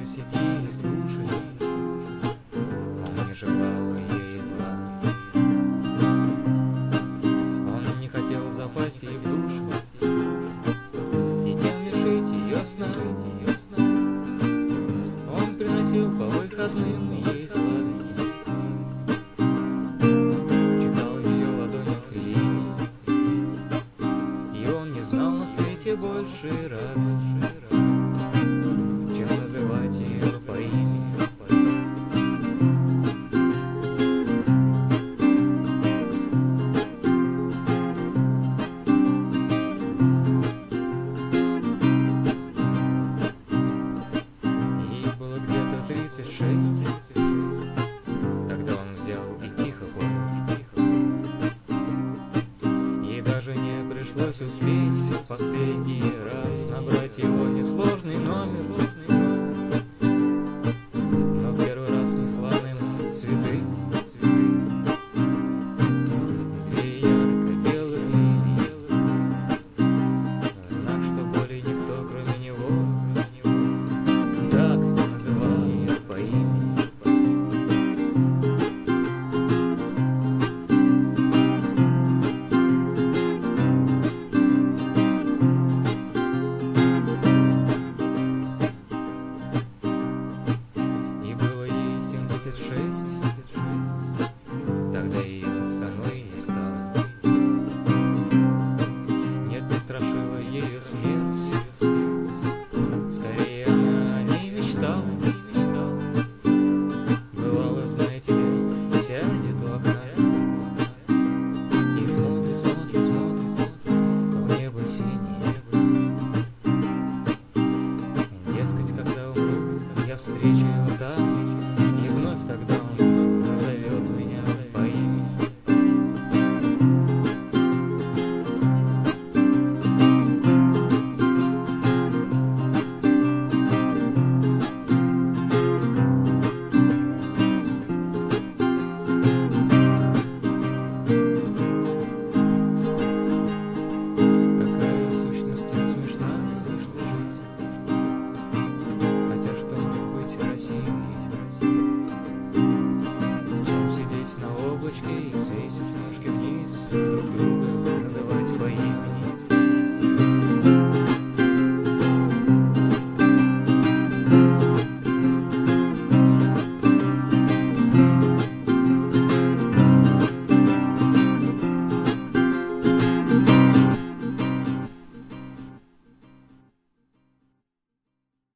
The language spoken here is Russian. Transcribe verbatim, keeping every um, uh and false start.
сиди и слушай, он не желал ей зла. Он не хотел запасть ей в душу и тем лишить ее сна. Он приносил по выходным ей сладости, читал в ее ладонях линии, и он не знал на свете больше радости, чем называть ее по имени. Ей было где-то тридцать шесть, когда он взял и тихо плакал. Ей даже не пришлось успеть в последний раз набрать его несложный номер.